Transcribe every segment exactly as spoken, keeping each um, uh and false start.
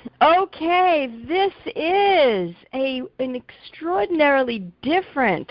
Okay, this is a an extraordinarily different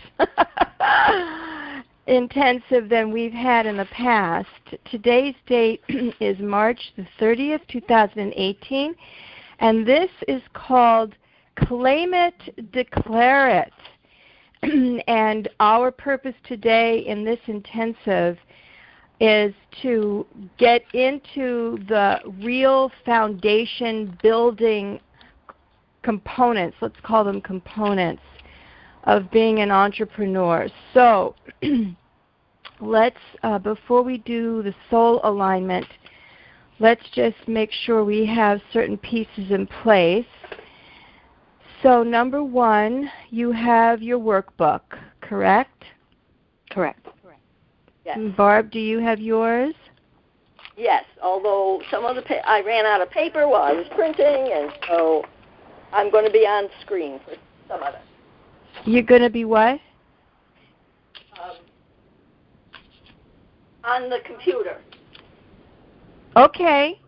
intensive than we've had in the past. Today's date is March the thirtieth, two thousand eighteen, and this is called Claim It, Declare It. And our purpose today in this intensive is to get into the real foundation building components, let's call them components, of being an entrepreneur. So let's, uh, before we do the soul alignment, let's just make sure we have certain pieces in place. So number one, you have your workbook, correct? Correct. Yes. Barb, do you have yours? Yes, although some of the pa- I ran out of paper while I was printing, and so I'm going to be on screen for some of it. You're going to be what? Um, on the computer. Okay.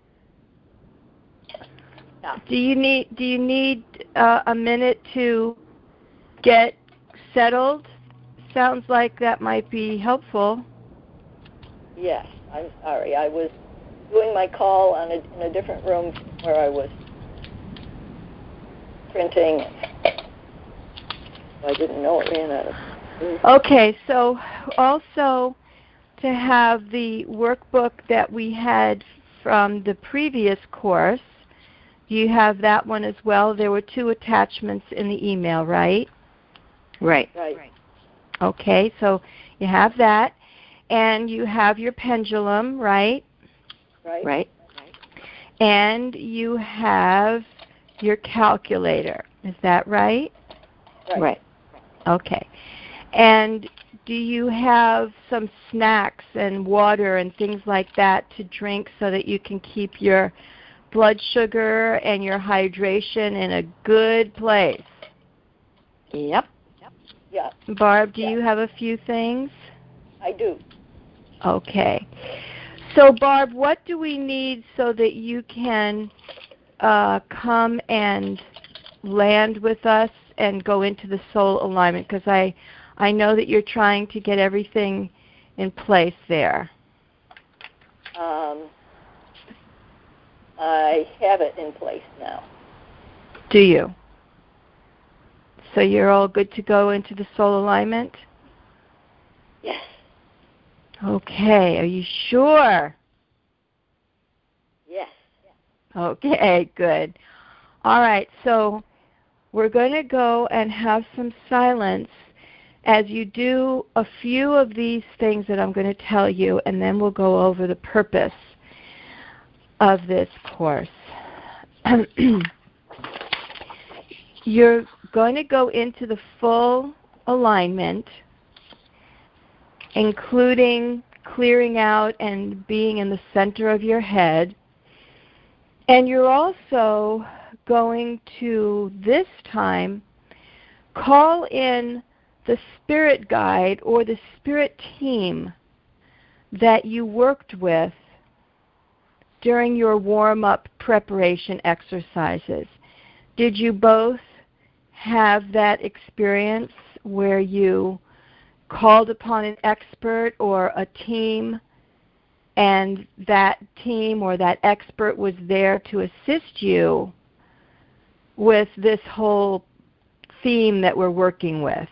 Yeah. Do you need Do you need uh, a minute to get settled? Sounds like that might be helpful. Yes, I'm sorry. I was doing my call on a, in a different room where I was printing. I didn't know it ran out of. Okay, so also to have the workbook that we had from the previous course, you have that one as well. There were two attachments in the email, right? Right. Right. Okay, so you have that, and you have your pendulum, right? Right. Right. And you have your calculator. Is that right? Right. Right. Okay. And do you have some snacks and water and things like that to drink so that you can keep your blood sugar and your hydration in a good place? Yep. Yeah, Barb, do yeah. you have a few things? I do. Okay. So, Barb, what do we need so that you can uh, come and land with us and go into the soul alignment? Because I, I know that you're trying to get everything in place there. Um, I have it in place now. Do you? So you're all good to go into the soul alignment? Yes. Okay. Are you sure? Yes. Okay, good. All right, so we're going to go and have some silence as you do a few of these things that I'm going to tell you, and then we'll go over the purpose of this course. You're going to go into the full alignment, including clearing out and being in the center of your head. And you're also going to, this time, call in the spirit guide or the spirit team that you worked with during your warm-up preparation exercises. Did you both have that experience where you called upon an expert or a team, and that team or that expert was there to assist you with this whole theme that we're working with?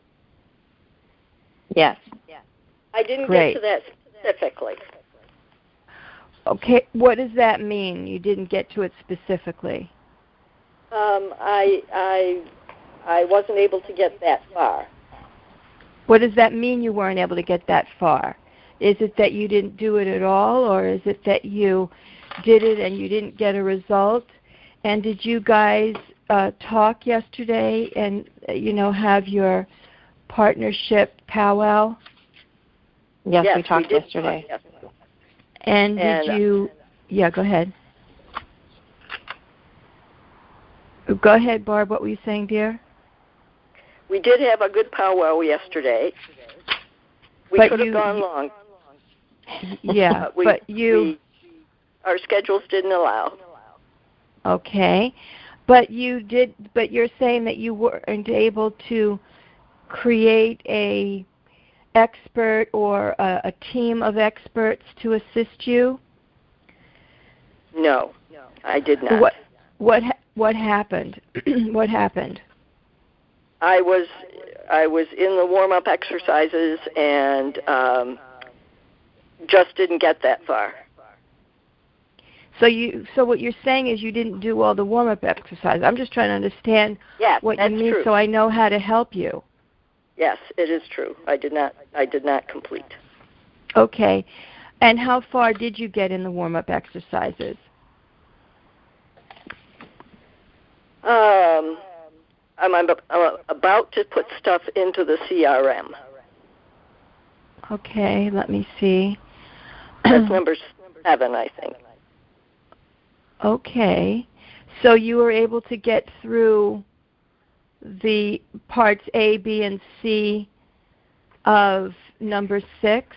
Yes. I didn't Great. get to that specifically. Okay, what does that mean? You didn't get to it specifically. Um, I I I wasn't able to get that far. What does that mean you weren't able to get that far? Is it that you didn't do it at all, or is it that you did it and you didn't get a result? And did you guys uh, talk yesterday and, you know, have your partnership powwow? Yes, yes we talked we did yesterday. Talk yesterday. And, And, did you, yeah, go ahead. Go ahead, Barb, what were you saying, dear? We did have a good powwow yesterday. We But could have you- gone you- long. Yeah, but, we, but you... we, our schedules didn't allow. Okay. But you did but you're saying that you weren't able to create a expert or a, a team of experts to assist you? No, I did not. What what what happened? What happened? I was I was in the warm-up exercises and um, just didn't get that far. So you so what you're saying is you didn't do all the warm-up exercises. I'm just trying to understand yes, what that's you mean true. so I know how to help you. Yes, it is true. I did not I did not complete. Okay. And how far did you get in the warm-up exercises? Um, I'm, I'm about to put stuff into the C R M. Okay, let me see. That's number seven, I think. Okay. So you were able to get through the parts A, B, and C of number six?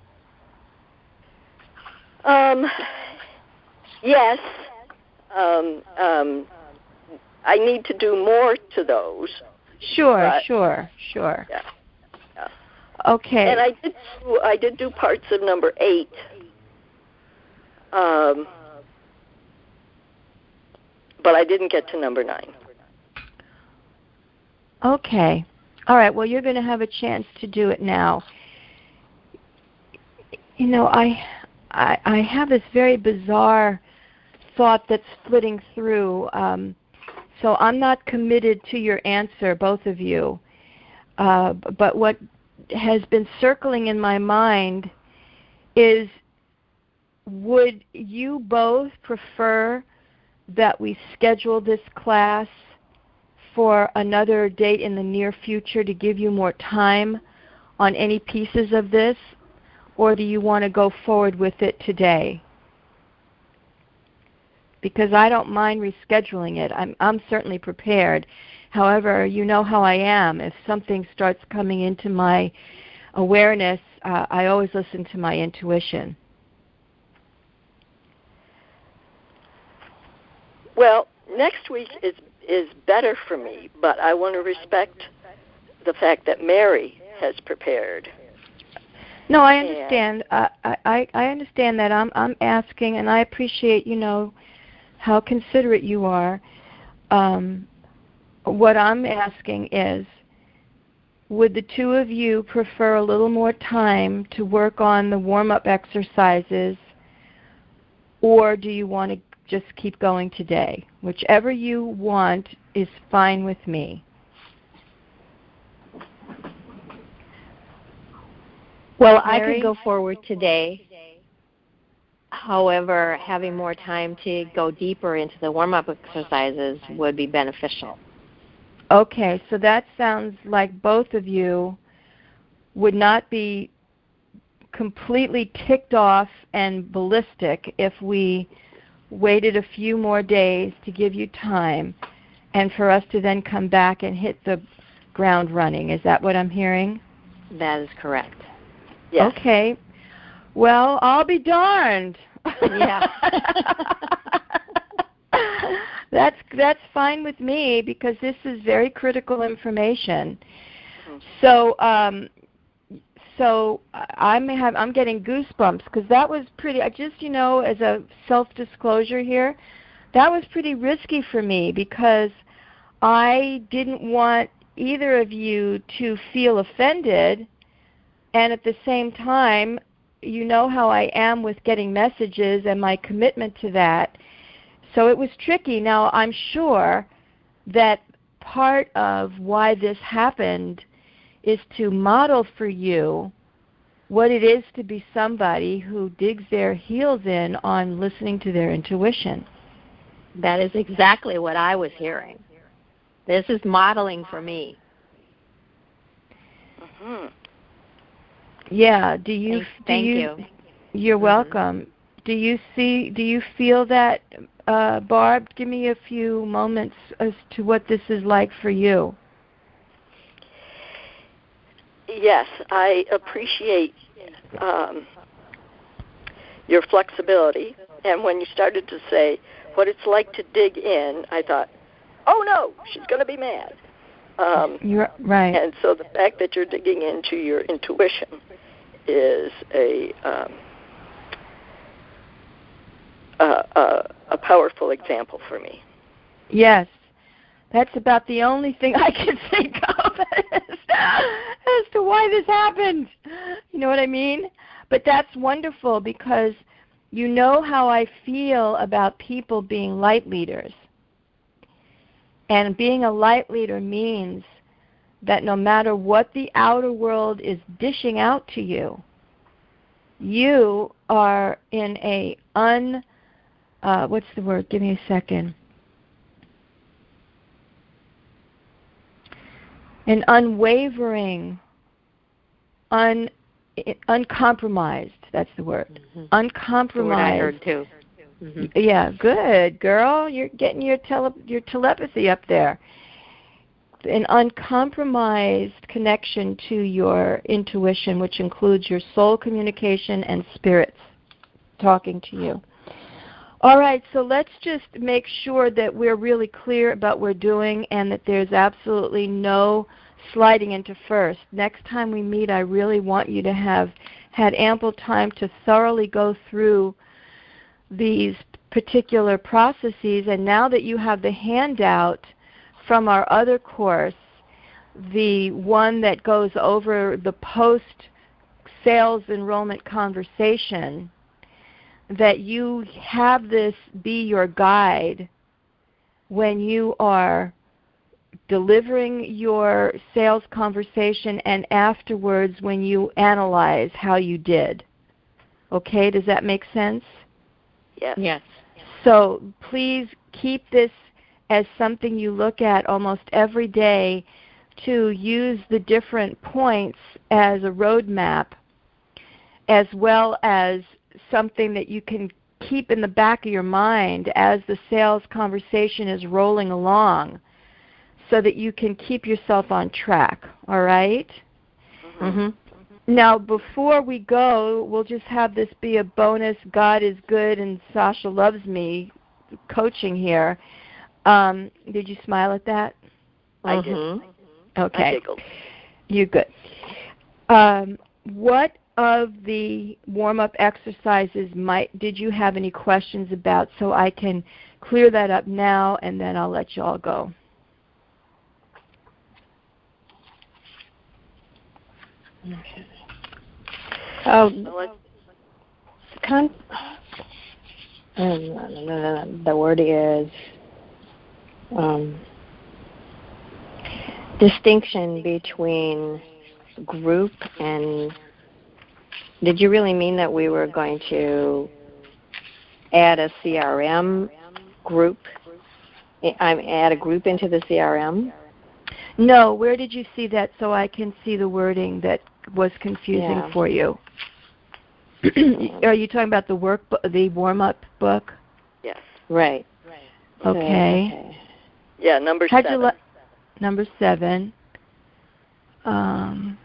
Um, yes. Um, um, I need to do more to those. Sure, but, sure, sure. Yeah, yeah. Okay. And I did do, I did do parts of number eight. Um, but I didn't get to number nine. Okay. All right. Well, you're going to have a chance to do it now. You know, I, I, I have this very bizarre thought that's splitting through. Um, so I'm not committed to your answer, both of you. Uh, but what has been circling in my mind is, would you both prefer that we schedule this class for another date in the near future to give you more time on any pieces of this, or do you want to go forward with it today? Because I don't mind rescheduling it. I'm, I'm certainly prepared. However, you know how I am. If something starts coming into my awareness, uh, I always listen to my intuition. Well, next week is is better for me, but I want to respect the fact that Mary has prepared. No, I understand. I, I, I understand that. I'm I'm asking, and I appreciate, you know, how considerate you are. Um, what I'm asking is, would the two of you prefer a little more time to work on the warm-up exercises, or do you want to just keep going today? Whichever you want is fine with me. Well, Mary? I could go forward today. However, having more time to go deeper into the warm-up exercises would be beneficial. Okay, so that sounds like both of you would not be completely ticked off and ballistic if we waited a few more days to give you time and for us to then come back and hit the ground running. Is that what I'm hearing? That is correct. Yes. Okay. Well, I'll be darned. Yeah. that's that's fine with me because this is very critical information. Mm-hmm. So um, so I'm have I'm getting goosebumps because that was pretty. I just you know as a self-disclosure here, that was pretty risky for me because I didn't want either of you to feel offended, and at the same time, you know how I am with getting messages and my commitment to that. So it was tricky. Now, I'm sure that part of why this happened is to model for you what it is to be somebody who digs their heels in on listening to their intuition. That is exactly what I was hearing. This is modeling for me. Mm-hmm. Yeah. Do you? Thank, do thank you, you. You're mm-hmm. welcome. Do you see? Do you feel that, uh, Barb? Give me a few moments as to what this is like for you. Yes, I appreciate um, your flexibility. And when you started to say, what it's like to dig in, I thought, oh no, she's going to be mad. Um, you're right. And so the fact that you're digging into your intuition is a um, a, a, a powerful example for me. Yes. That's about the only thing I can think of as, as to why this happened. You know what I mean? But that's wonderful because you know how I feel about people being light leaders. And being a light leader means that no matter what the outer world is dishing out to you, you are in a un, uh, what's the word? Give me a second. An unwavering, un, uncompromised, that's the word, mm-hmm. uncompromised. Word I heard too. Mm-hmm. Yeah, good, girl. You're getting your tele, your telepathy up there. An uncompromised connection to your intuition, which includes your soul communication and spirits talking to you. All right, so let's just make sure that we're really clear about what we're doing and that there's absolutely no sliding into first. Next time we meet, I really want you to have had ample time to thoroughly go through these particular processes. And now that you have the handout from our other course, the one that goes over the post-sales enrollment conversation, that you have this be your guide when you are delivering your sales conversation and afterwards when you analyze how you did. Okay, does that make sense? Yes. Yes. So please keep this as something you look at almost every day to use the different points as a roadmap, as well as something that you can keep in the back of your mind as the sales conversation is rolling along so that you can keep yourself on track, all right? Mm-hmm. Now, before we go, we'll just have this be a bonus God is good and Sasha loves me coaching here. Um, did you smile at that? I mm-hmm. did. Okay. I giggled. You're good. Um, what of the warm-up exercises might did you have any questions about, so I can clear that up now and then I'll let you all go. Okay. Um, con- the word is um, distinction between group and. Did you really mean that we were going to add a C R M group? I'm add a group into the C R M? No. Where did you see that so I can see the wording that was confusing yeah. for you? Are you talking about the work, the warm-up book? Yes. Right. Okay. okay. Yeah, number How'd seven. You le- number seven. Um,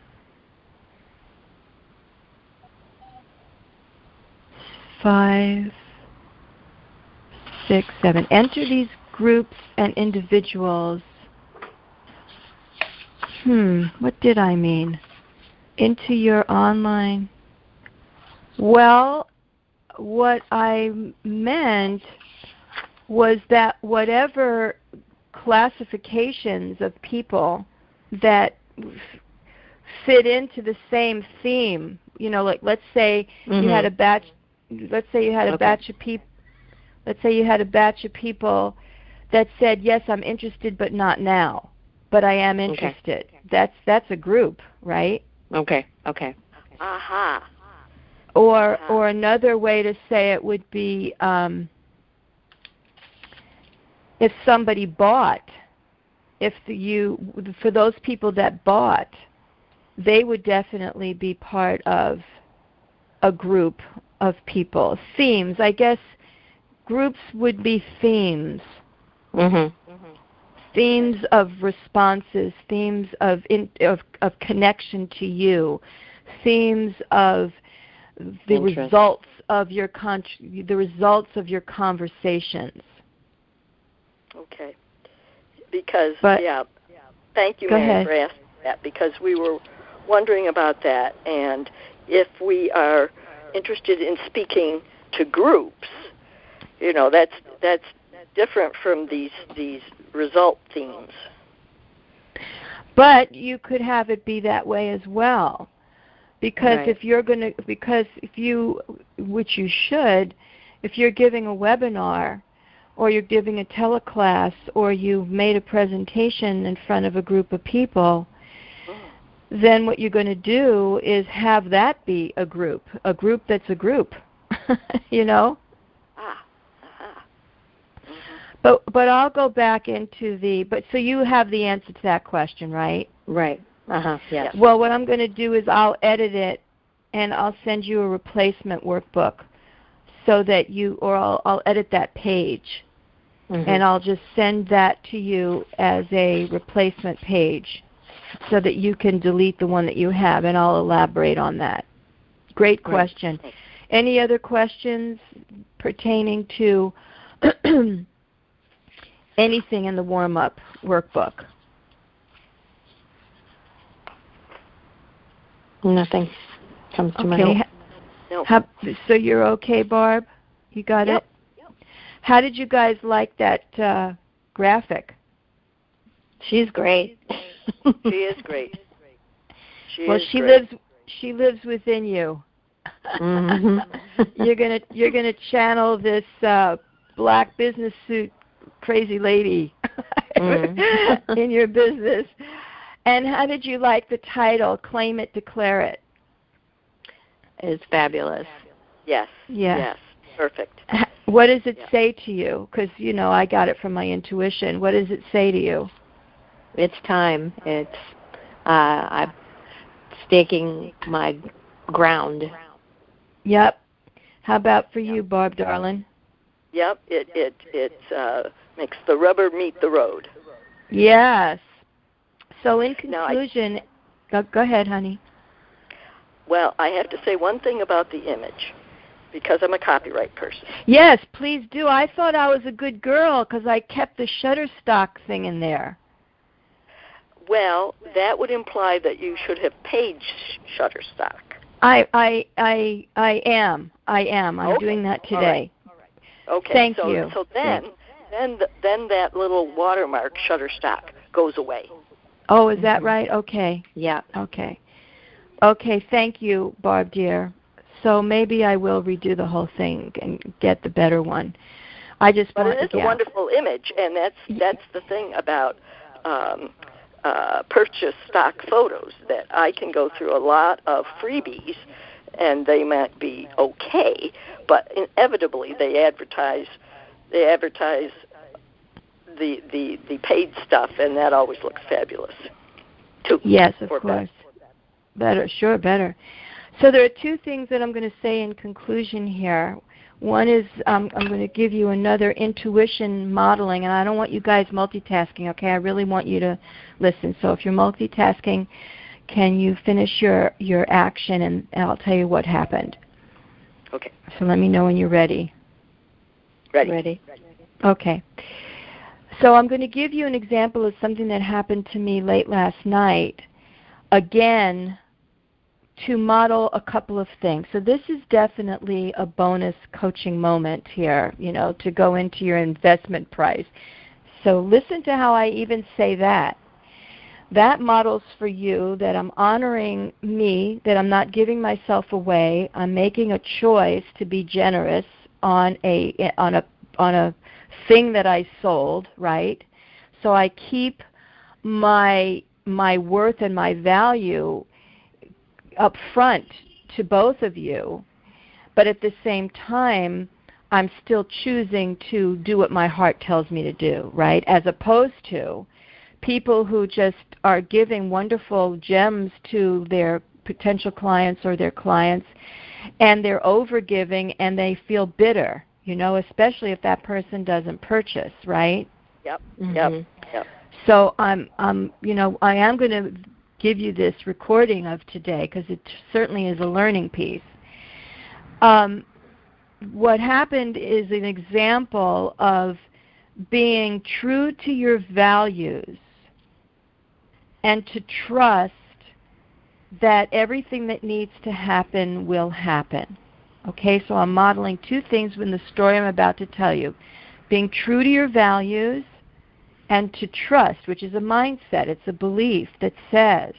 five, six, seven. Enter these groups and individuals. Hmm, what did I mean? Into your online. Well, what I meant was that whatever classifications of people that f- fit into the same theme, you know, like let's say mm-hmm. you had a batch, let's say you had a okay. batch of people, let's say you had a batch of people that said, yes, I'm interested, but not now, but I am interested. Okay. That's that's a group, right? Okay. Okay. Aha. Uh-huh. Or uh-huh. or another way to say it would be um, if somebody bought, if the, you for those people that bought, they would definitely be part of a group of people. Themes, I guess. Groups would be themes. Mm-hmm. Mm-hmm. Themes of responses, themes of, in, of of connection to you, themes of the Interest. results of your con- the results of your conversations. Okay. Because, but, yeah, thank you, go Mary, ahead. for asking that, because we were wondering about that. And if we are interested in speaking to groups, you know, that's that's different from these these result themes. But you could have it be that way as well. Because Right. if you're going to, because if you, which you should, if you're giving a webinar or you're giving a teleclass or you've made a presentation in front of a group of people, then what you're going to do is have that be a group, a group that's a group, you know? Ah, uh-huh. Mm-hmm. But but I'll go back into the, but so you have the answer to that question, right? Right. Uh-huh. Yes. Well, what I'm going to do is I'll edit it and I'll send you a replacement workbook so that you, or I'll, I'll edit that page mm-hmm. and I'll just send that to you as a replacement page so that you can delete the one that you have, and I'll elaborate on that. Great question. Right. Any other questions pertaining to anything in the warm-up workbook? Nothing comes to okay. my head. No. How, so you're okay, Barb? You got yep. it? Yep. How did you guys like that uh, graphic? She's great. She is great. She well, is she great. lives. She lives within you. Mm-hmm. you're gonna you're gonna channel this uh, black business suit crazy lady mm. in your business. And how did you like the title? Claim it, declare it. It's fabulous. Yes. Yeah. Yes. Perfect. What does it yeah. say to you? Because you know I got it from my intuition. What does it say to you? It's time. It's uh, I'm staking my ground. Yep. How about for you, Barb, darling? Yep. It it it uh, makes the rubber meet the road. Yes. So in conclusion, I, go, go ahead, honey. Well, I have to say one thing about the image, because I'm a copyright person. Yes, please do. I thought I was a good girl because I kept the Shutterstock thing in there. Well, that would imply that you should have paid sh- Shutterstock. I, I, I, I am. I am. I'm okay. doing that today. All right. All right. Okay. Thank so, you. So then, Thank then, the, then that little watermark Shutterstock goes away. Oh, is that right? Okay. Yeah. Okay. Okay. Thank you, Barb dear. So maybe I will redo the whole thing and get the better one. I just but want. it is yeah. a wonderful image, and that's that's the thing about um, uh, purchase stock photos, that I can go through a lot of freebies, and they might be okay, but inevitably they advertise they advertise the the, the paid stuff, and that always looks fabulous too. Yes, of or course. Better. better, sure, better. So there are two things that I'm going to say in conclusion here. One is um, I'm going to give you another intuition modeling, and I don't want you guys multitasking, okay? I really want you to listen. So if you're multitasking, can you finish your, your action, and, and I'll tell you what happened. Okay. So let me know when you're ready. Ready. Ready. Okay. So I'm going to give you an example of something that happened to me late last night. Again, to model a couple of things. So this is definitely a bonus coaching moment here, you know, to go into your investment price. So listen to how I even say that. That models for you that I'm honoring me, that I'm not giving myself away. I'm making a choice to be generous on a on a on a thing that I sold, right? So I keep my my worth and my value up front to both of you, but at the same time, I'm still choosing to do what my heart tells me to do, right? As opposed to people who just are giving wonderful gems to their potential clients or their clients, and they're overgiving and they feel bitter, you know, especially if that person doesn't purchase, right? Yep. Mm-hmm. Yep. Yep. So I'm, um, you know, I am going to give you this recording of today because it certainly is a learning piece. Um, what happened is an example of being true to your values and to trust that everything that needs to happen will happen. Okay, so I'm modeling two things in the story I'm about to tell you. Being true to your values and to trust, which is a mindset. It's a belief that says,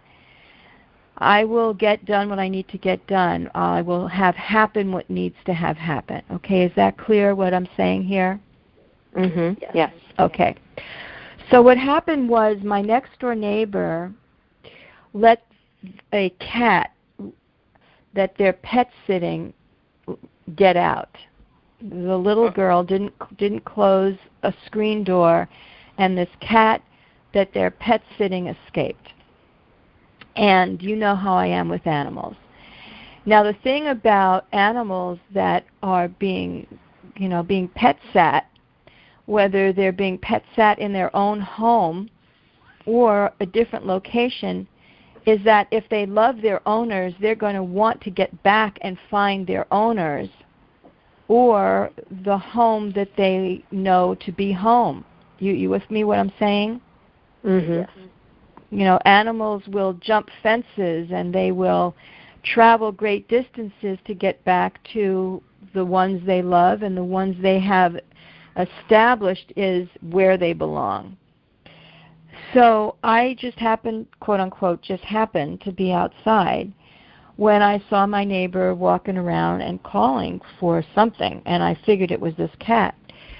I will get done what I need to get done. I will have happen what needs to have happen. Okay, is that clear what I'm saying here? Mm-hmm. Yes. Yes. Okay. So what happened was my next door neighbor let a cat that they're pet sitting get out. The little girl didn't didn't close a screen door, and this cat that they're pet sitting escaped. And you know how I am with animals. Now the thing about animals that are being, you know, being pet sat, whether they're being pet sat in their own home or a different location, is that if they love their owners, they're going to want to get back and find their owners or the home that they know to be home. You you with me what I'm saying? Mm-hmm. Yes. You know, animals will jump fences and they will travel great distances to get back to the ones they love, and the ones they have established is where they belong. So I just happened, quote unquote, just happened to be outside when I saw my neighbor walking around and calling for something, and I figured it was this cat.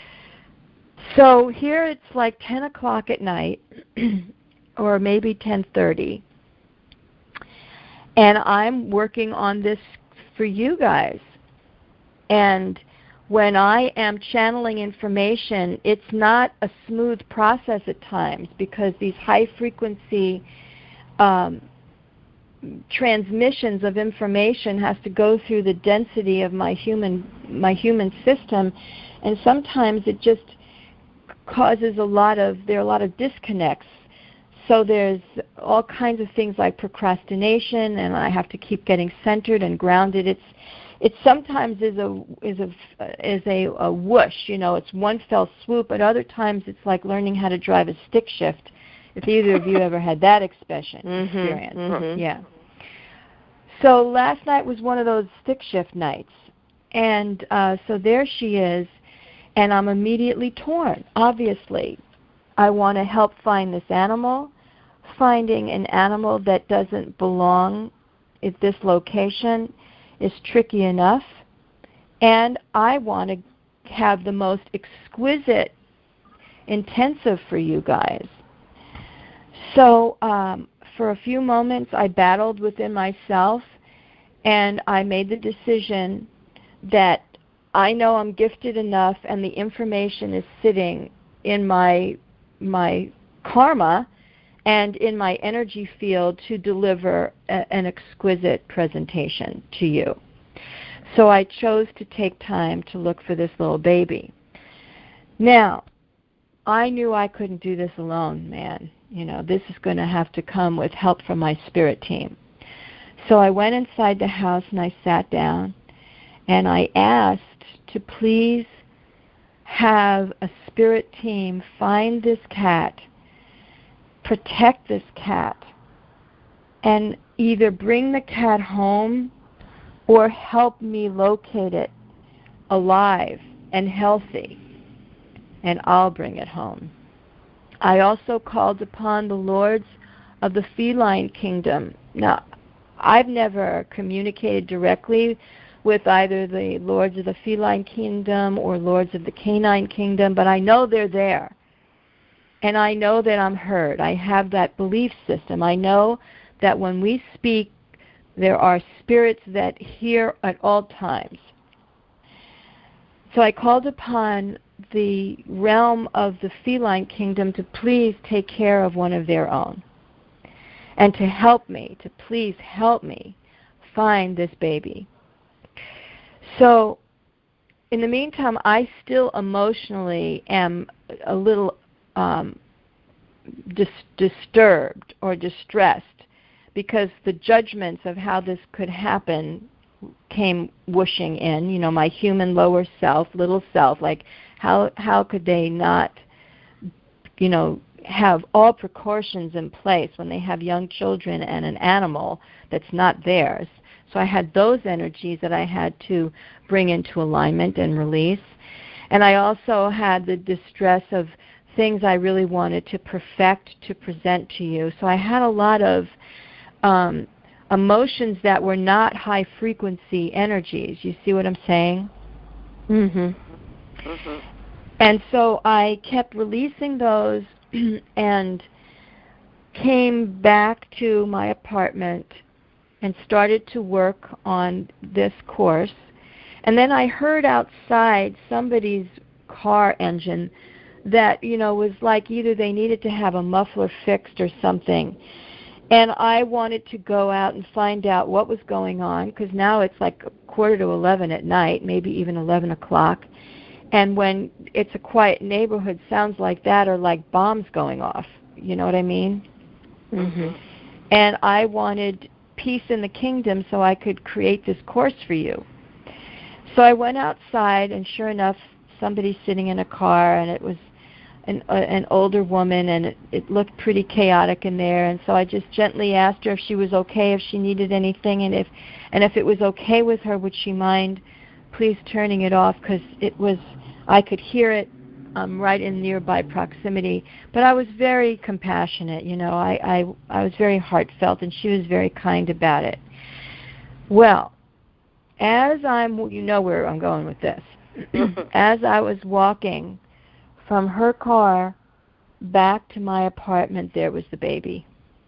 So here it's like ten o'clock at night, or maybe ten thirty, and I'm working on this for you guys. And when I am channeling information, it's not a smooth process at times, because these high-frequency um, transmissions of information has to go through the density of my human my human system, and sometimes it just causes a lot of there are a lot of disconnects. So there's all kinds of things like procrastination, and I have to keep getting centered and grounded. It's it sometimes is a is a is a, a whoosh, you know, it's one fell swoop. At other times, it's like learning how to drive a stick shift. If either of you ever had that expression Mm-hmm. experience, Mm-hmm. yeah. So last night was one of those stick shift nights, and uh, so there she is, and I'm immediately torn. Obviously, I want to help find this animal. Finding an animal that doesn't belong at this location is tricky enough, and I want to have the most exquisite intensive for you guys. So um, for a few moments I battled within myself, and I made the decision that I know I'm gifted enough and the information is sitting in my my karma and in my energy field to deliver a, an exquisite presentation to you. So I chose to take time to look for this little baby. Now, I knew I couldn't do this alone, man. You know, this is going to have to come with help from my spirit team. So I went inside the house and I sat down and I asked to please have a spirit team find this cat, protect this cat, and either bring the cat home or help me locate it alive and healthy, and I'll bring it home. I also called upon the lords of the feline kingdom. Now, I've never communicated directly with either the lords of the feline kingdom or lords of the canine kingdom, but I know they're there. And I know that I'm heard. I have that belief system. I know that when we speak, there are spirits that hear at all times. So I called upon the realm of the feline kingdom to please take care of one of their own and to help me, to please help me find this baby. So in the meantime, I still emotionally am a little um, dis- disturbed or distressed because the judgments of how this could happen came whooshing in. You know, my human lower self, little self, like, How how could they not, you know, have all precautions in place when they have young children and an animal that's not theirs? So I had those energies that I had to bring into alignment and release. And I also had the distress of things I really wanted to perfect, to present to you. So I had a lot of um, emotions that were not high frequency energies. You see what I'm saying? Mhm. Mhm. And so I kept releasing those and came back to my apartment and started to work on this course. And then I heard outside somebody's car engine that, you know, was like either they needed to have a muffler fixed or something. And I wanted to go out and find out what was going on, because now it's like a quarter to eleven at night, maybe even eleven o'clock. And when it's a quiet neighborhood, sounds like that are like bombs going off. You know what I mean? Mhm. And I wanted peace in the kingdom so I could create this course for you. So I went outside, and sure enough, somebody's sitting in a car, and it was an, uh, an older woman, and it, it looked pretty chaotic in there. And so I just gently asked her if she was okay, if she needed anything, and if and if it was okay with her, would she mind please turning it off, because it was, I could hear it um, right in nearby proximity. But I was very compassionate, you know. I, I I was very heartfelt, and she was very kind about it. Well, as I'm, you know where I'm going with this. As I was walking from her car back to my apartment, there was the baby.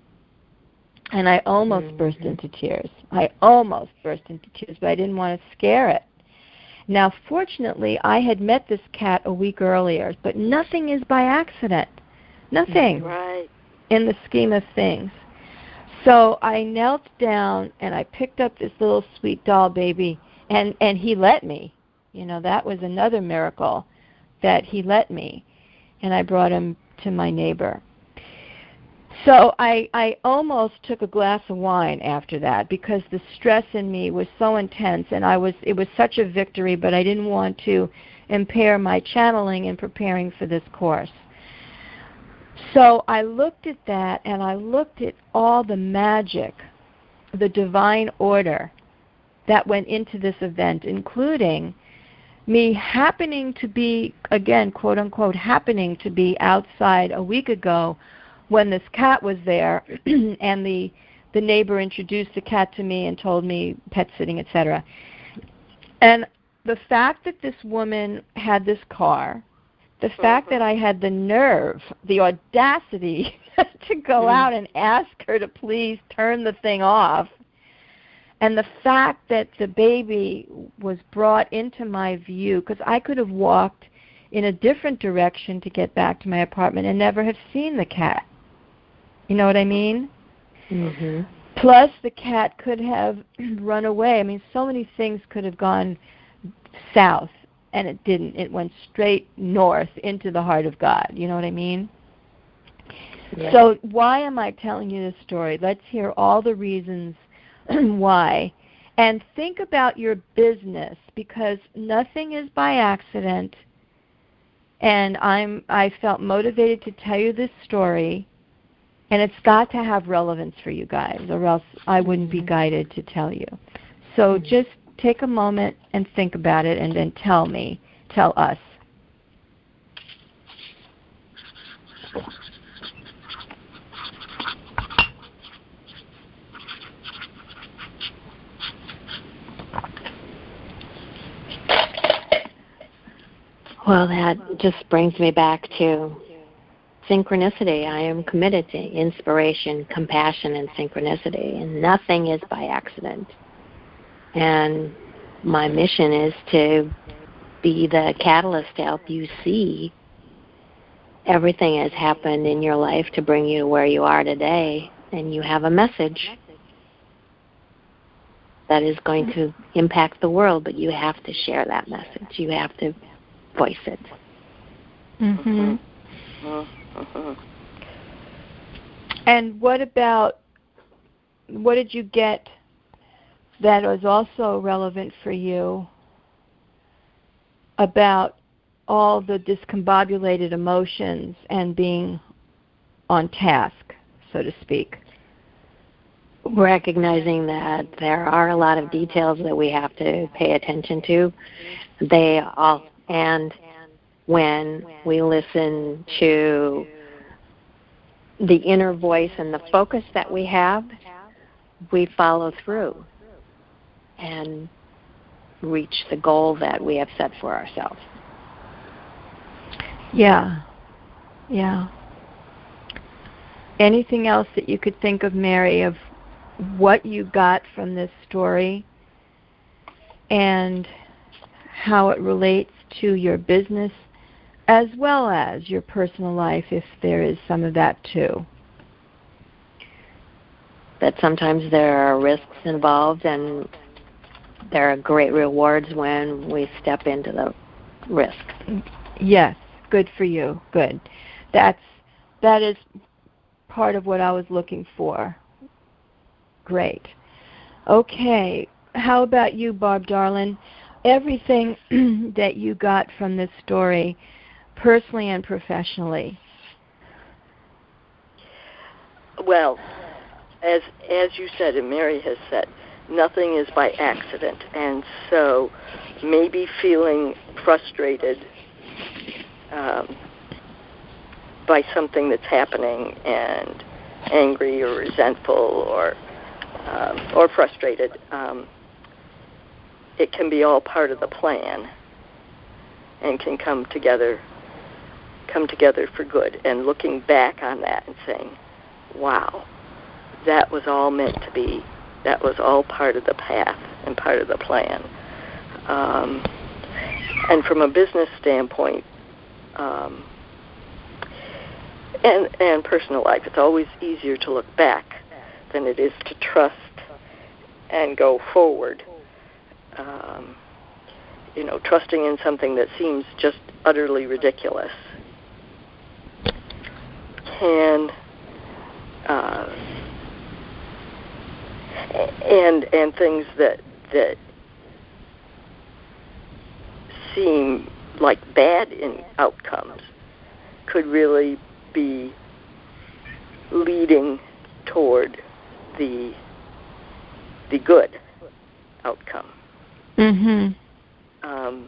And I almost mm-hmm. burst into tears. I almost burst into tears, but I didn't want to scare it. Now, fortunately, I had met this cat a week earlier, but nothing is by accident. Nothing. Right. In the scheme of things. So I knelt down and I picked up this little sweet doll baby, and, and he let me. You know, that was another miracle, that he let me. And I brought him to my neighbor. So I, I almost took a glass of wine after that, because the stress in me was so intense, and I was it was such a victory, but I didn't want to impair my channeling in preparing for this course. So I looked at that, and I looked at all the magic, the divine order that went into this event, including me happening to be, again, quote unquote, happening to be outside a week ago when this cat was there, and the the neighbor introduced the cat to me and told me pet sitting, et cetera. And the fact that this woman had this car, the mm-hmm. fact that I had the nerve, the audacity to go mm-hmm. out and ask her to please turn the thing off, and the fact that the baby was brought into my view, because I could have walked in a different direction to get back to my apartment and never have seen the cat. You know what I mean? Mm-hmm. Plus, the cat could have run away. I mean, so many things could have gone south, and it didn't. It went straight north into the heart of God. You know what I mean? Yeah. So why am I telling you this story? Let's hear all the reasons why. And think about your business, because nothing is by accident. And I'm I felt motivated to tell you this story. And it's got to have relevance for you guys, or else I wouldn't be guided to tell you. So just take a moment and think about it, and then tell me, tell us. Well, that just brings me back to synchronicity. I am committed to inspiration, compassion, and synchronicity, and nothing is by accident. And my mission is to be the catalyst to help you see everything has happened in your life to bring you to where you are today, and you have a message that is going to impact the world, but you have to share that message. You have to voice it. Mm-hmm. Uh-huh. And what about, what did you get that was also relevant for you about all the discombobulated emotions and being on task, so to speak? Recognizing that there are a lot of details that we have to pay attention to. They all, and when we listen to the inner voice and the focus that we have, we follow through and reach the goal that we have set for ourselves. Yeah, yeah. Anything else that you could think of, Mary, of what you got from this story and how it relates to your business as well as your personal life, if there is some of that too? That sometimes there are risks involved, and there are great rewards when we step into the risk. Yes, good for you. Good. That's that is part of what I was looking for. Great. Okay. How about you, Barb darling? Everything that you got from this story, personally and professionally. Well, as as you said, and Mary has said, nothing is by accident, and so maybe feeling frustrated um, by something that's happening and angry or resentful or um, or frustrated, um, it can be all part of the plan and can come together come together for good. And looking back on that and saying, wow, that was all meant to be. That was all part of the path and part of the plan. Um, and from a business standpoint, um, and, and personal life, it's always easier to look back than it is to trust and go forward. Um, you know, trusting in something that seems just utterly ridiculous can uh, and and things that that seem like bad in outcomes could really be leading toward the the good outcome. Mhm. Um,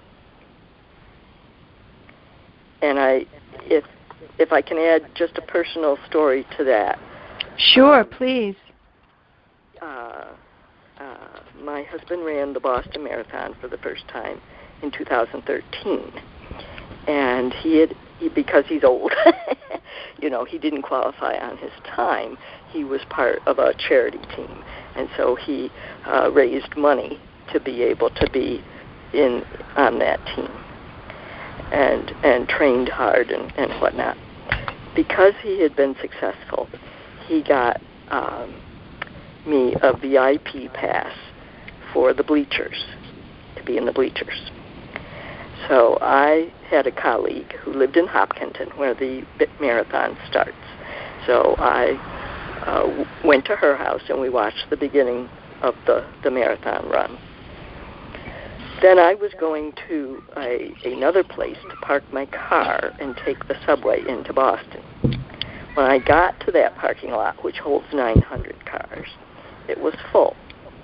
and I, if if I can add just a personal story to that. Sure, um, please. Uh, uh, my husband ran the Boston Marathon for the first time in two thousand thirteen, and he had he, because he's old, you know, he didn't qualify on his time. He was part of a charity team, and so he uh, raised money to be able to be in on that team, and and trained hard and, and whatnot. Because he had been successful, he got um, me a V I P pass for the bleachers, to be in the bleachers. So I had a colleague who lived in Hopkinton, where the marathon starts. So I uh, w- went to her house, and we watched the beginning of the, the marathon run. Then I was going to a, another place to park my car and take the subway into Boston. When I got to that parking lot, which holds nine hundred cars, it was full.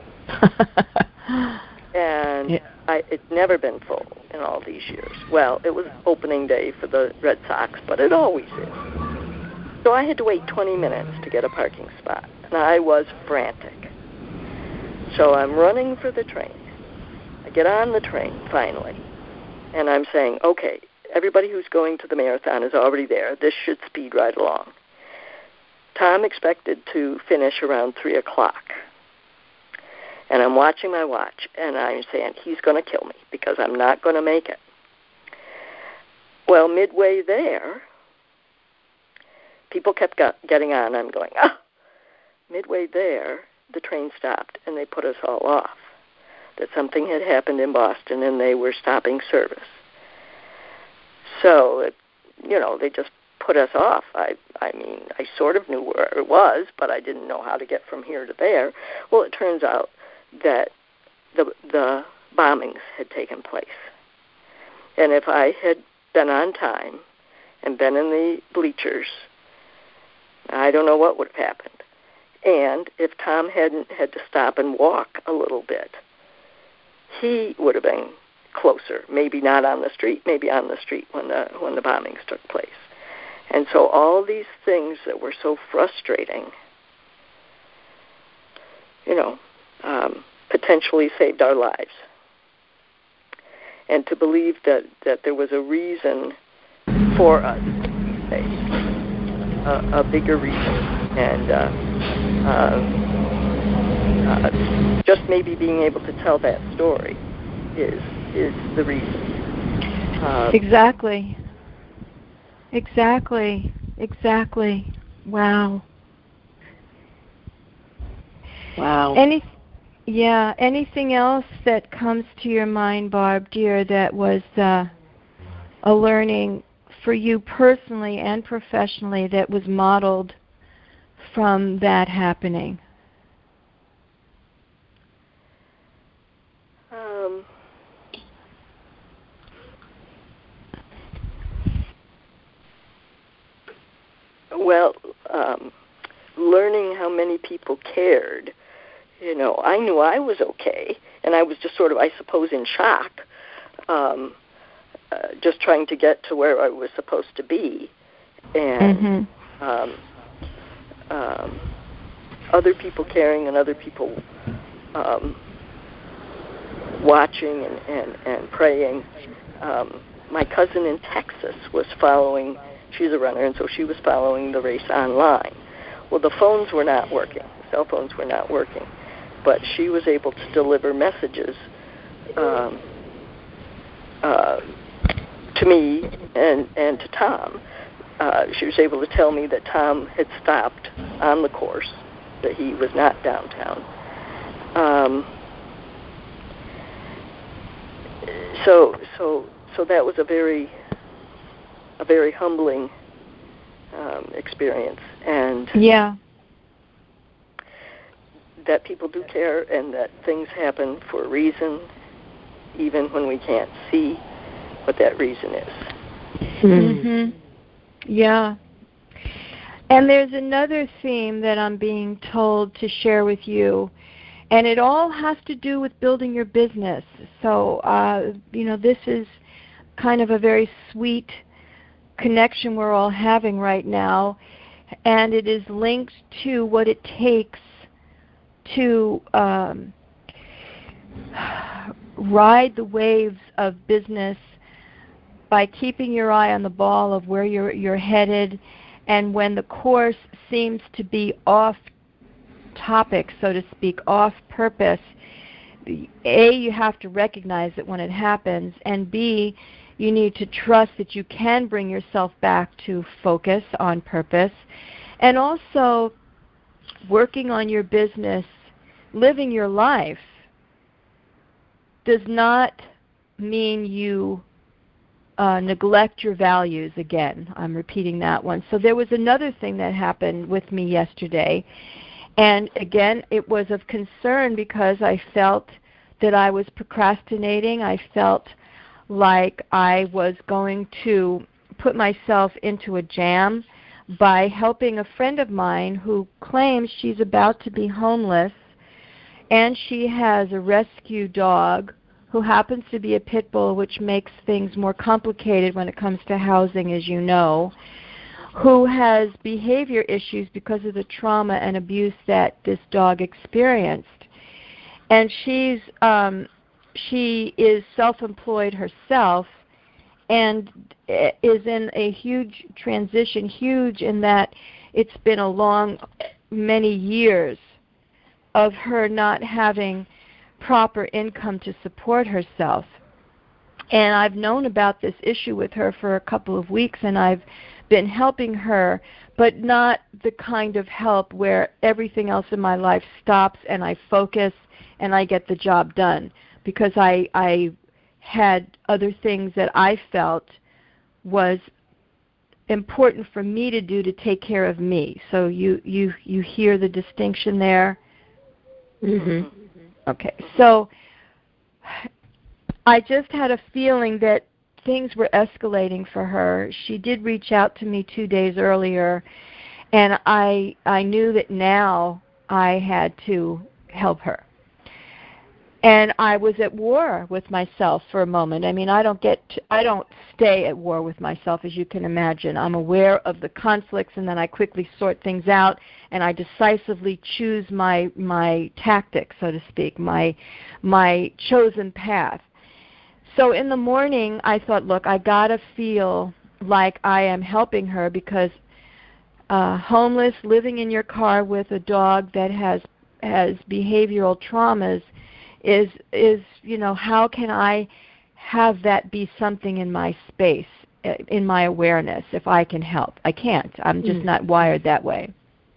And yeah. I, it's never been full in all these years. Well, it was opening day for the Red Sox, but it always is. So I had to wait twenty minutes to get a parking spot, and I was frantic. So I'm running for the train. I get on the train, finally, and I'm saying, okay, everybody who's going to the marathon is already there. This should speed right along. Tom expected to finish around three o'clock. And I'm watching my watch, and I'm saying, he's going to kill me because I'm not going to make it. Well, midway there, people kept got, getting on. I'm going, ah. Midway there, the train stopped, and they put us all off. That something had happened in Boston, and they were stopping service. So, it, you know, they just put us off. I, I mean, I sort of knew where it was, but I didn't know how to get from here to there. Well, it turns out that the the bombings had taken place. And if I had been on time and been in the bleachers, I don't know what would have happened. And if Tom hadn't had to stop and walk a little bit, he would have been closer, maybe not on the street, maybe on the street when the when the bombings took place. And so all these things that were so frustrating, you know, um, potentially saved our lives. And to believe that, that there was a reason for us to be saved, a, a bigger reason, and uh, uh, uh, just maybe being able to tell that story is is the reason. Um, exactly. Exactly. Exactly. Wow. Wow. Any, yeah. Anything else that comes to your mind, Barb, dear, that was uh, a learning for you personally and professionally that was modeled from that happening? um, well, um, learning how many people cared. You know, I knew I was okay, and I was just sort of, I suppose, in shock, um, uh, just trying to get to where I was supposed to be, and Mm-hmm. um, um, other people caring and other people um, watching and, and, and praying. Um, my cousin in Texas was following, she's a runner, and so she was following the race online. Well, the phones were not working, cell phones were not working, but she was able to deliver messages um, uh, to me and, and to Tom. Uh, she was able to tell me that Tom had stopped on the course, that he was not downtown. Um, so, so, so that was a very, a very humbling um, experience, and Yeah. that people do care, and that things happen for a reason, even when we can't see what that reason is. Mm-hmm. Yeah. And there's another theme that I'm being told to share with you, and it all has to do with building your business. So, uh, you know, this is kind of a very sweet connection we're all having right now, and it is linked to what it takes to um, ride the waves of business by keeping your eye on the ball of where you're, you're headed, and when the course seems to be off topic, so to speak, off purpose, A, you have to recognize it when it happens, and B, you need to trust that you can bring yourself back to focus on purpose, and also working on your business, living your life, does not mean you uh, neglect your values again. I'm repeating that one. So there was another thing that happened with me yesterday, and again, it was of concern because I felt that I was procrastinating. I felt like I was going to put myself into a jam by helping a friend of mine who claims she's about to be homeless, and she has a rescue dog who happens to be a pit bull, which makes things more complicated when it comes to housing, as you know, who has behavior issues because of the trauma and abuse that this dog experienced. And she's um, she is self-employed herself and is in a huge transition, huge in that it's been a long, many years of her not having proper income to support herself. And I've known about this issue with her for a couple of weeks, and I've been helping her, but not the kind of help where everything else in my life stops and I focus and I get the job done, because I, I had other things that I felt was important for me to do to take care of me. So you, you, you hear the distinction there? Mm-hmm. Okay, so I just had a feeling that things were escalating for her. She did reach out to me two days earlier, and I I knew that now I had to help her. And I was at war with myself for a moment. I mean, I don't get to, I don't stay at war with myself, as you can imagine. I'm aware of the conflicts, and then I quickly sort things out, and I decisively choose my my tactic, so to speak, my my chosen path. So in the morning, I thought, look, I gotta feel like I am helping her, because uh, homeless, living in your car with a dog that has has behavioral traumas is is you know, how can I have that be something in my space, in my awareness, if I can help? I can't. I'm just mm. not wired that way.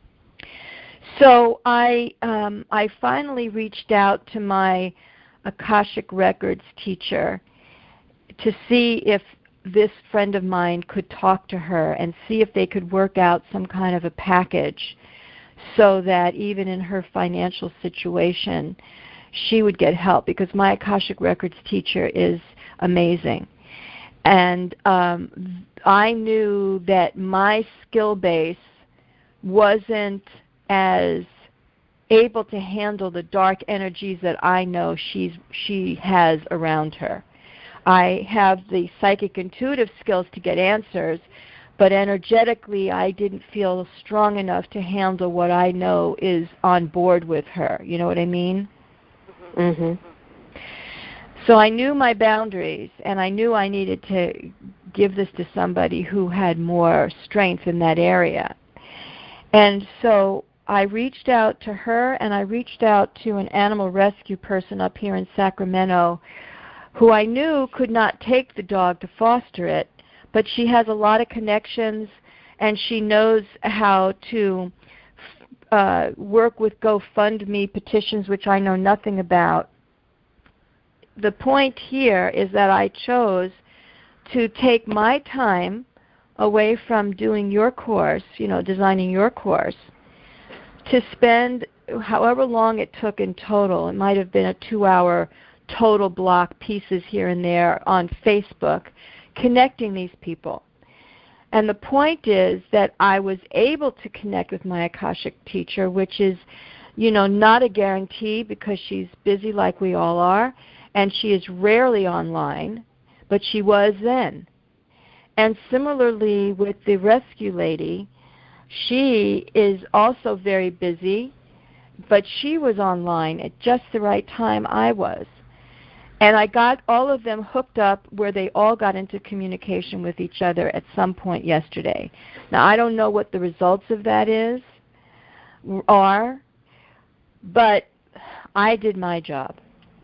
So I um, I finally reached out to my Akashic Records teacher to see if this friend of mine could talk to her and see if they could work out some kind of a package so that even in her financial situation, she would get help, because my Akashic Records teacher is amazing. And um, I knew that my skill base wasn't as able to handle the dark energies that I know she's she has around her. I have the psychic intuitive skills to get answers, but energetically I didn't feel strong enough to handle what I know is on board with her. You know what I mean? Mm-hmm. So I knew my boundaries, and I knew I needed to give this to somebody who had more strength in that area. And so I reached out to her, and I reached out to an animal rescue person up here in Sacramento who I knew could not take the dog to foster it, but she has a lot of connections, and she knows how to uh, work with GoFundMe petitions, which I know nothing about. The point here is that I chose to take my time away from doing your course, you know, designing your course, to spend however long it took in total. It might have been a two-hour total block, pieces here and there on Facebook, connecting these people. And the point is that I was able to connect with my Akashic teacher, which is, you know, not a guarantee, because she's busy like we all are, and she is rarely online, but she was then. And similarly with the rescue lady, she is also very busy, but she was online at just the right time I was. And I got all of them hooked up where they all got into communication with each other at some point yesterday. Now, I don't know what the results of that is, are, but I did my job.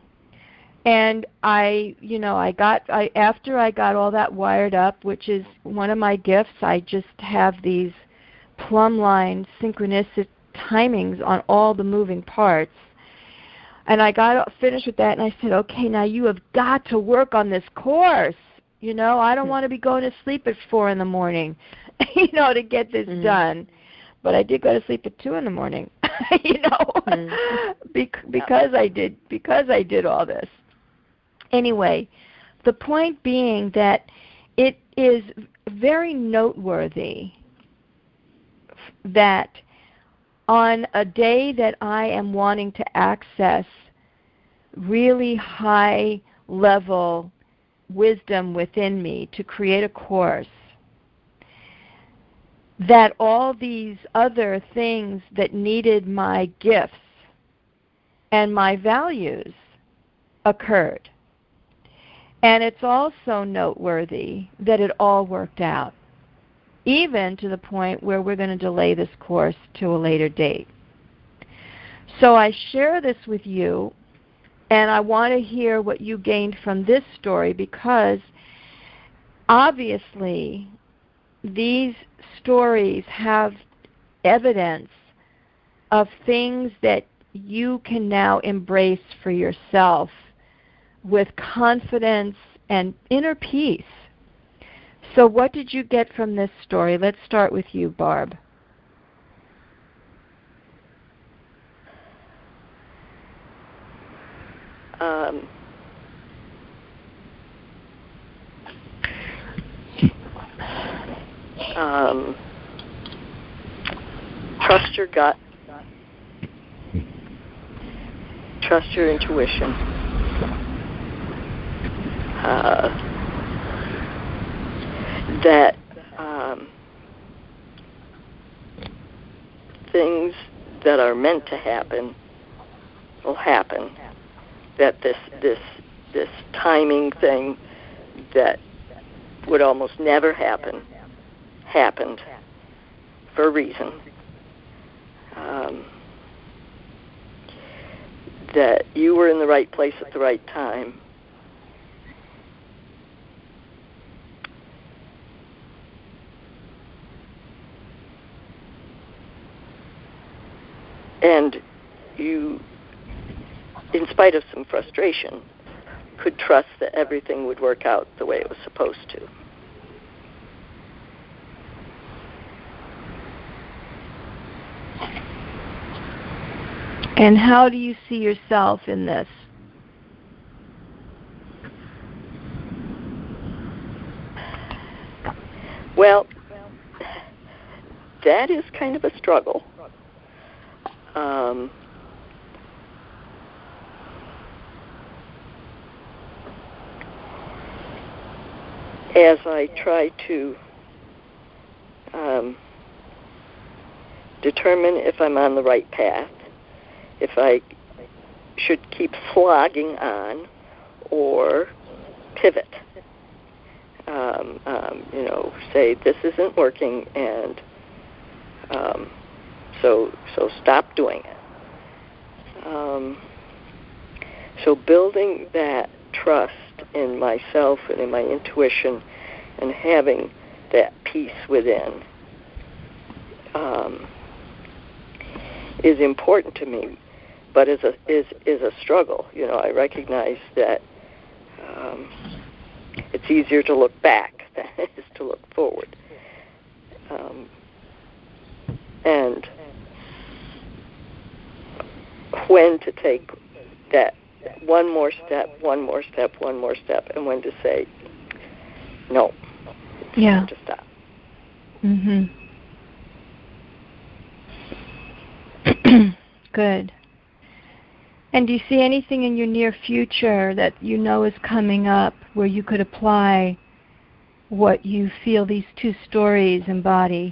And I, you know, I got, I, after I got all that wired up, which is one of my gifts, I just have these plumb line synchronistic timings on all the moving parts. And I got finished with that, and I said, okay, now you have got to work on this course. You know, I don't want to be going to sleep at four in the morning, you know, to get this mm-hmm. done. But I did go to sleep at two in the morning, you know, mm-hmm. Be- because I did because I did all this. Anyway, the point being that it is very noteworthy that on a day that I am wanting to access really high-level wisdom within me to create a course, that all these other things that needed my gifts and my values occurred. And it's also noteworthy that it all worked out, even to the point where we're going to delay this course to a later date. So I share this with you, and I want to hear what you gained from this story, because obviously these stories have evidence of things that you can now embrace for yourself with confidence and inner peace. So what did you get from this story? Let's start with you, Barb. Um, Um, trust your gut. Trust your intuition. Uh, that um, things that are meant to happen will happen. That this this this timing thing that would almost never happen happened for a reason. Um, that you were in the right place at the right time. And you, in spite of some frustration, could trust that everything would work out the way it was supposed to. And how do you see yourself in this? Well, that is kind of a struggle. Um, as I try to um, determine if I'm on the right path, if I should keep slogging on or pivot. Um, um, you know, say this isn't working, and um, so so stop doing it. Um, so building that trust in myself and in my intuition, and having that peace within um, is important to me, but is a is is a struggle. You know, I recognize that um, it's easier to look back than it is to look forward, um, and when to take that one more step, one more step, one more step, and when to say no. It's yeah. time to stop. Mhm. Good. And do you see anything in your near future that you know is coming up where you could apply what you feel these two stories embody?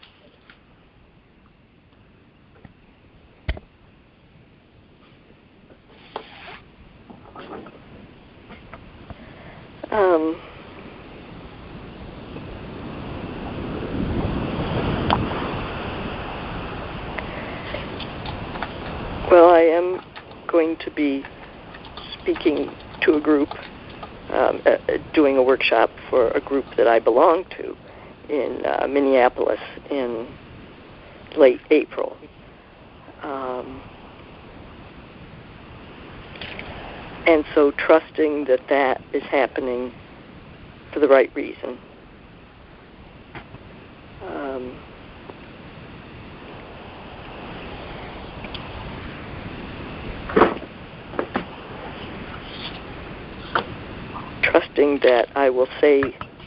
Um, well, I am going to be speaking to a group, um, uh, doing a workshop for a group that I belong to in uh, Minneapolis in late April. Um, and so trusting that that is happening for the right reason. Um, trusting that I will say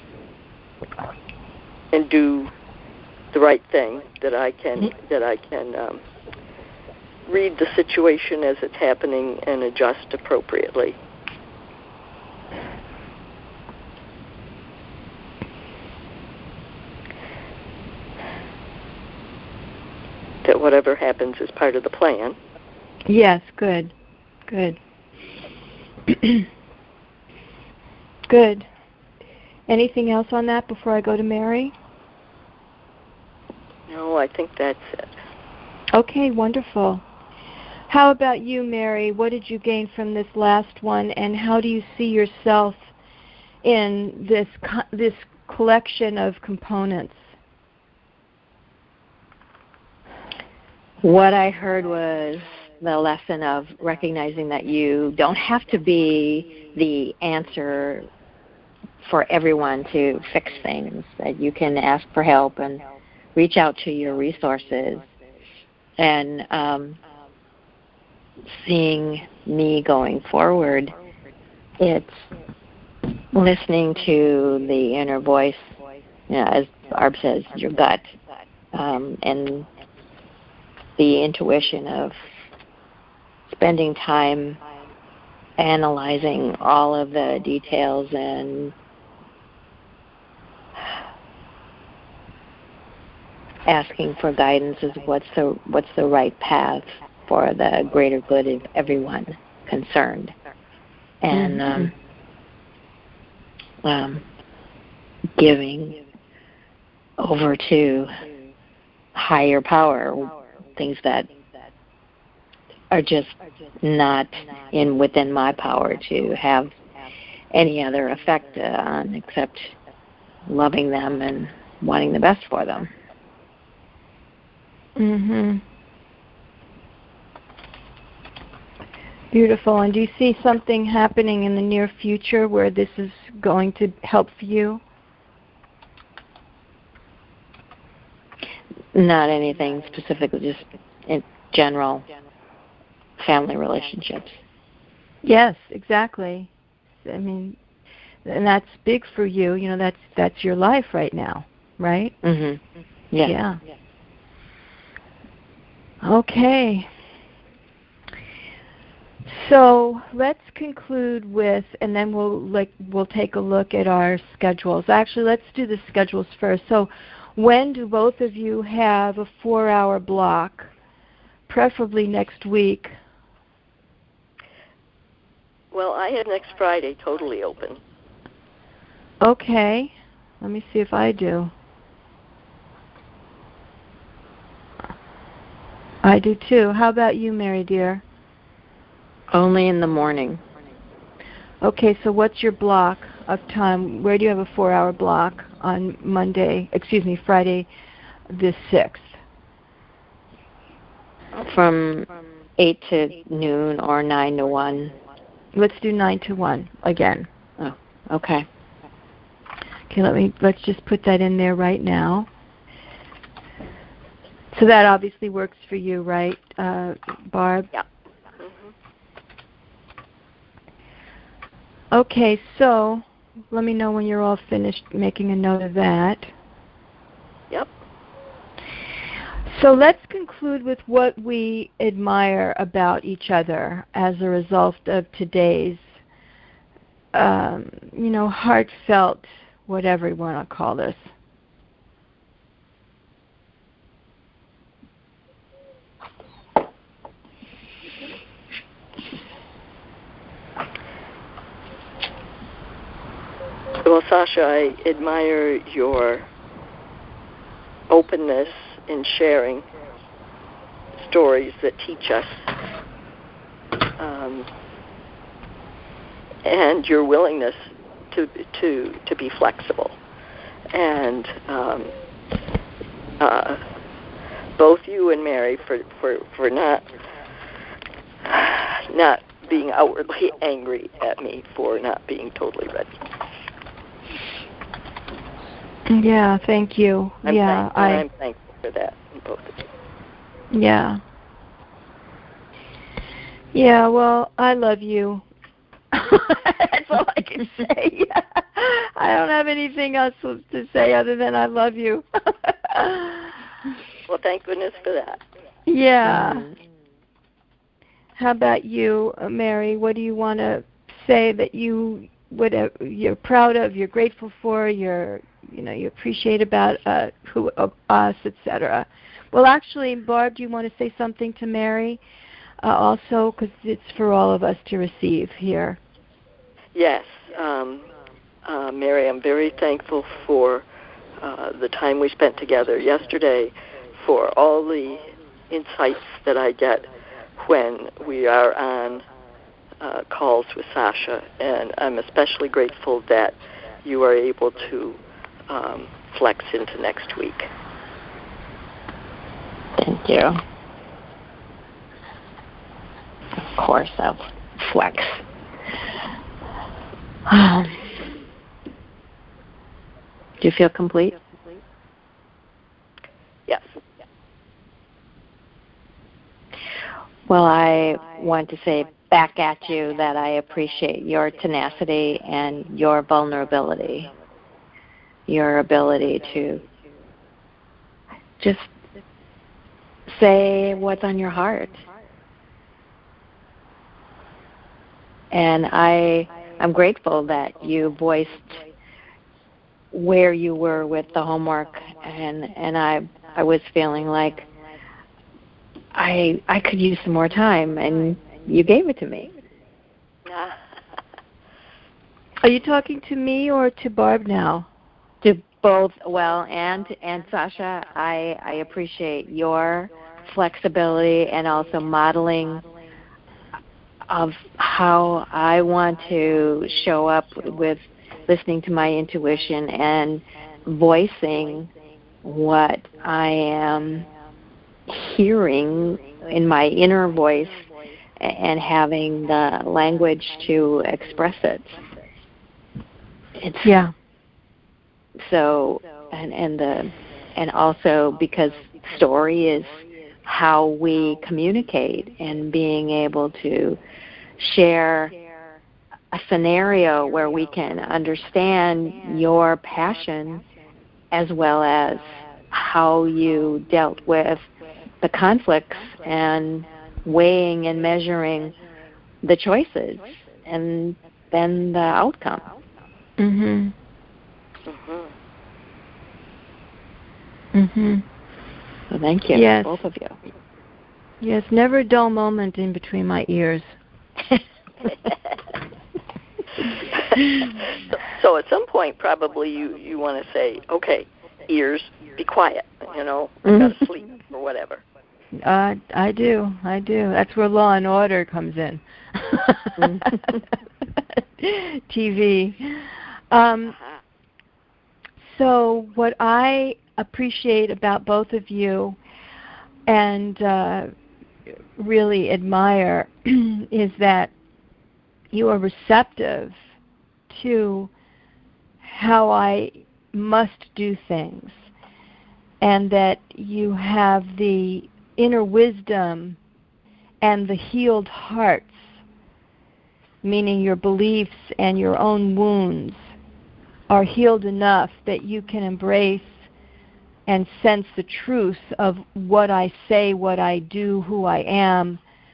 and do the right thing, that I can that I can um, read the situation as it's happening and adjust appropriately. That whatever happens is part of the plan. Yes, good. Good. Good. Anything else on that before I go to Mary? No, I think that's it. Okay, wonderful. How about you, Mary? What did you gain from this last one, and how do you see yourself in this co- this collection of components? What I heard was the lesson of recognizing that you don't have to be the answer for everyone to fix things, that you can ask for help and reach out to your resources. And um, seeing me going forward, it's listening to the inner voice, you know, as Barb says, your gut, um, and the intuition of spending time analyzing all of the details and asking for guidance as what's the what's the right path for the greater good of everyone concerned, and um, um, giving over to higher power things that are just not in within my power to have any other effect on except loving them and wanting the best for them. Mhm. Beautiful. And do you see something happening in the near future where this is going to help for you? Not anything specifically, just in general family relationships. Yes, exactly. I mean, and that's big for you. You know, that's that's your life right now, right? Mhm. Yeah. Yeah. Okay. So let's conclude with, and then we'll like we'll take a look at our schedules. Actually, let's do the schedules first. So, when do both of you have a four-hour block? Preferably next week. Well, I have next Friday totally open. Okay. Let me see if I do. I do too. How about you, Mary dear? Only in the morning. Okay, so what's your block of time? Where do you have a four-hour block on Monday, excuse me, Friday the sixth? From eight to noon or nine to one. Let's do nine to one again. Oh, okay. Okay, let me, let's just put that in there right now. So that obviously works for you, right, uh, Barb? Yeah. Okay, so let me know when you're all finished making a note of that. Yep. So let's conclude with what we admire about each other as a result of today's, um, you know, heartfelt, whatever you want to call this. Well, Sasha, I admire your openness in sharing stories that teach us, um, and your willingness to to to be flexible. And um, uh, both you and Mary for for for not not being outwardly angry at me for not being totally ready. Yeah, thank you. I'm yeah, thankful, I. I'm thankful for that in both of you. Yeah. Yeah, well, I love you. That's all I can say. I don't have anything else to say other than I love you. Well, thank goodness for that. Yeah. Mm. How about you, uh, Mary? What do you want to say that you what uh, you're proud of, you're grateful for, you're you know you appreciate about uh, who uh, us, et cetera. Well, actually, Barb, do you want to say something to Mary uh, also, because it's for all of us to receive here? Yes, um, uh, Mary, I'm very thankful for uh, the time we spent together yesterday, for all the insights that I get when we are on uh, calls with Sasha, and I'm especially grateful that you are able to um, flex into next week. Thank you. Of course, I'll flex. Um, do you feel complete? Yes. Well, I want to say back at you that I appreciate your tenacity and your vulnerability, your ability to just say what's on your heart. And I, I'm grateful that you voiced where you were with the homework, and and I I was feeling like I I could use some more time, and you gave it to me. Are you talking to me or to Barb now? To both. Well, and and Sasha, I I appreciate your flexibility and also modeling of how I want to show up with listening to my intuition and voicing what I am hearing in my inner voice and having the language to express it. It's, yeah. So, and and the and also because story is how we communicate, and being able to share a scenario where we can understand your passion as well as how you dealt with the conflicts and weighing and measuring the choices and then the outcome. Mhm. Mhm. Mhm. So thank you, yes. both of you. Yes, never a dull moment in between my ears. so, so at some point, probably you, you want to say, okay, ears, be quiet, you know, I got to sleep or whatever. Uh, I do, I do. That's where Law and Order comes in. T V. Um, so what I appreciate about both of you and uh, really admire is that you are receptive to how I must do things, and that you have the inner wisdom and the healed hearts, meaning your beliefs and your own wounds are healed enough that you can embrace and sense the truth of what I say, what I do, who I am,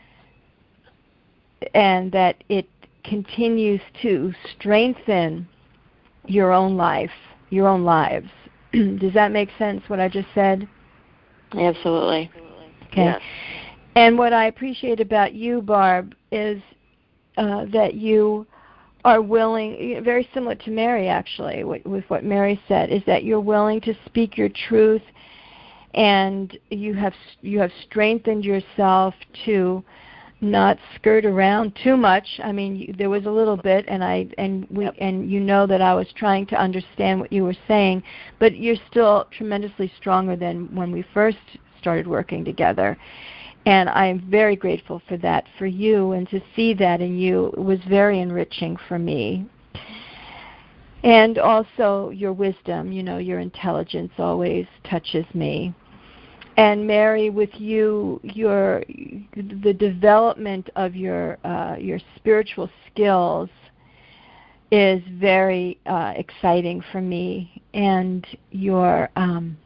and that it continues to strengthen your own life, your own lives. Does that make sense, what I just said? Absolutely. Okay. Yes. And what I appreciate about you, Barb, is uh, that you are willing, very similar to Mary actually, with, with what Mary said, is that you're willing to speak your truth, and you have you have strengthened yourself to not skirt around too much. I mean, you, there was a little bit, and I and we yep. and you know that I was trying to understand what you were saying, but you're still tremendously stronger than when we first started working together. And I'm very grateful for that, for you, and to see that in you was very enriching for me. And also your wisdom, you know, your intelligence always touches me. And Mary, with you, your the development of your uh, your spiritual skills is very uh, exciting for me, and your um,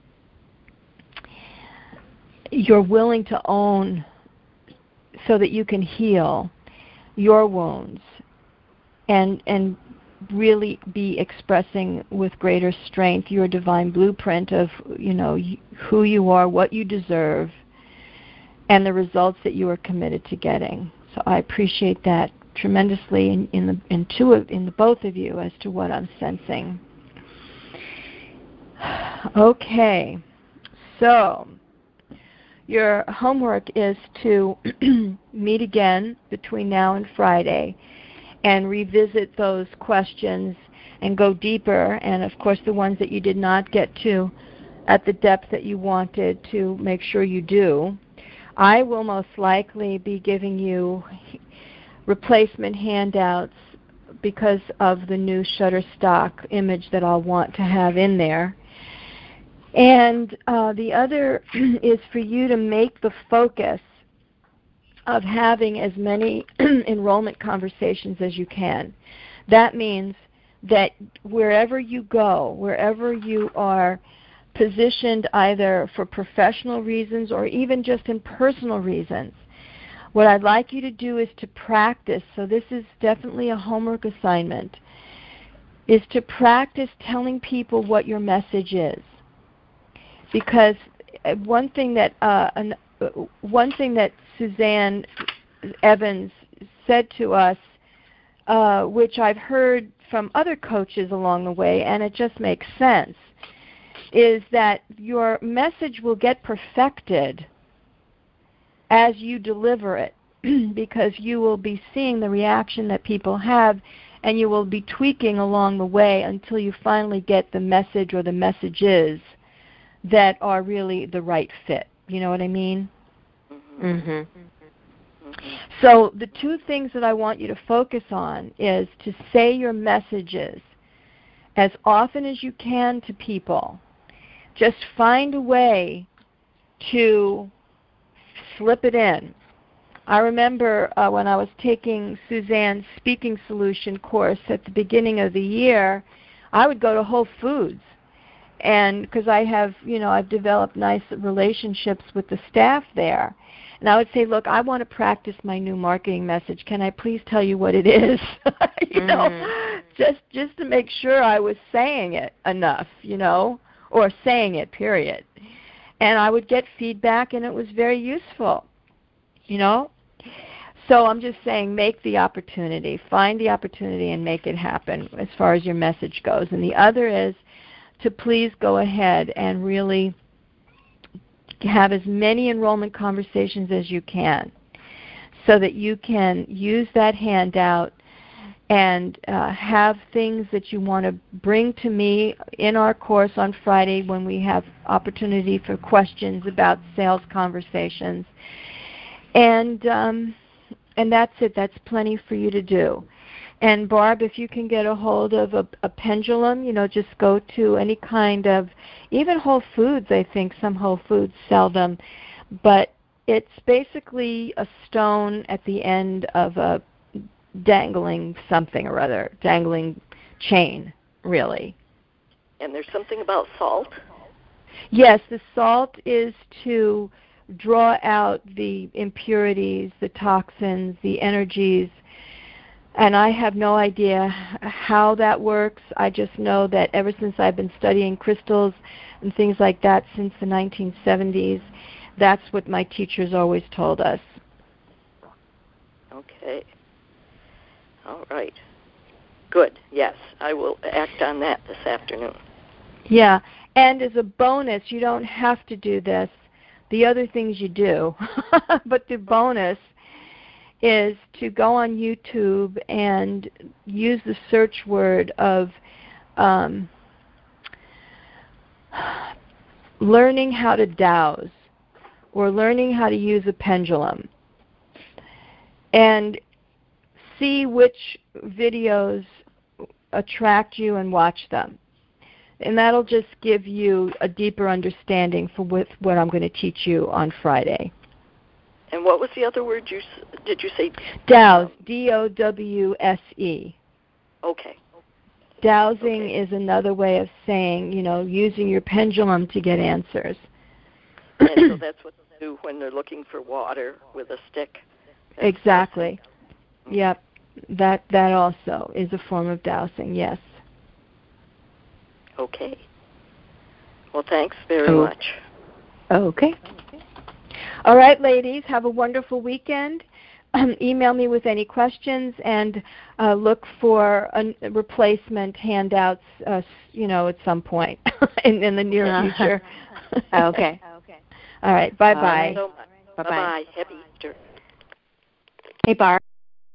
you're willing to own so that you can heal your wounds and and really be expressing with greater strength your divine blueprint of, you know, who you are, what you deserve, and the results that you are committed to getting. So I appreciate that tremendously in, in the in two of in the both of you as to what I'm sensing. Okay, so your homework is to meet again between now and Friday and revisit those questions and go deeper, and of course the ones that you did not get to at the depth that you wanted, to make sure you do. I will most likely be giving you replacement handouts because of the new Shutterstock image that I'll want to have in there. And uh, the other is for you to make the focus of having as many enrollment conversations as you can. That means that wherever you go, wherever you are positioned either for professional reasons or even just in personal reasons. What I'd like you to do is to practice, so this is definitely a homework assignment, is to practice telling people what your message is. Because one thing that uh, an, one thing that Suzanne Evans said to us, uh, which I've heard from other coaches along the way, and it just makes sense, is that your message will get perfected as you deliver it, because you will be seeing the reaction that people have, and you will be tweaking along the way until you finally get the message or the messages that are really the right fit. You know what I mean? Mm-hmm. So the two things that I want you to focus on is to say your messages as often as you can to people. Just find a way to slip it in. I remember uh, when I was taking Suzanne's Speaking Solution course at the beginning of the year, I would go to Whole Foods, and because I have, you know, I've developed nice relationships with the staff there, and I would say, look, I want to practice my new marketing message. Can I please tell you what it is? you mm. know, just just to make sure I was saying it enough, you know, or saying it, period. And I would get feedback, and it was very useful, you know. So I'm just saying, make the opportunity. Find the opportunity and make it happen as far as your message goes. And the other is to please go ahead and really have as many enrollment conversations as you can so that you can use that handout and uh, have things that you want to bring to me in our course on Friday when we have opportunity for questions about sales conversations. And um, and that's it. That's plenty for you to do. And Barb, if you can get a hold of a, a pendulum, you know, just go to any kind of, even Whole Foods, I think some Whole Foods sell them, but it's basically a stone at the end of a dangling something or other, dangling chain, really. And there's something about salt? Yes, the salt is to draw out the impurities, the toxins, the energies, and I have no idea how that works. I just know that ever since I've been studying crystals and things like that since the nineteen seventies, that's what my teachers always told us. Okay. All right. Good. Yes, I will act on that this afternoon. Yeah, and as a bonus, you don't have to do this. The other things you do, but the bonus is to go on YouTube and use the search word of um, learning how to dowse or learning how to use a pendulum, and see which videos attract you and watch them. And that'll just give you a deeper understanding for with what I'm going to teach you on Friday. And what was the other word you did you say? Dowse, D O W S E. Okay. Dowsing okay. is another way of saying, you know, using your pendulum to get answers. And so that's what they do when they're looking for water with a stick. That's exactly. Dowsing. Yep. That that also is a form of dowsing, yes. Okay. Well, thanks very oh. much. Okay. All right, ladies, have a wonderful weekend. Um, email me with any questions, and uh, look for a, a replacement handouts, uh, you know, at some point in, in the near future. Okay. All right. Bye-bye. All right. So, bye-bye. Happy Easter. Hey, Barb.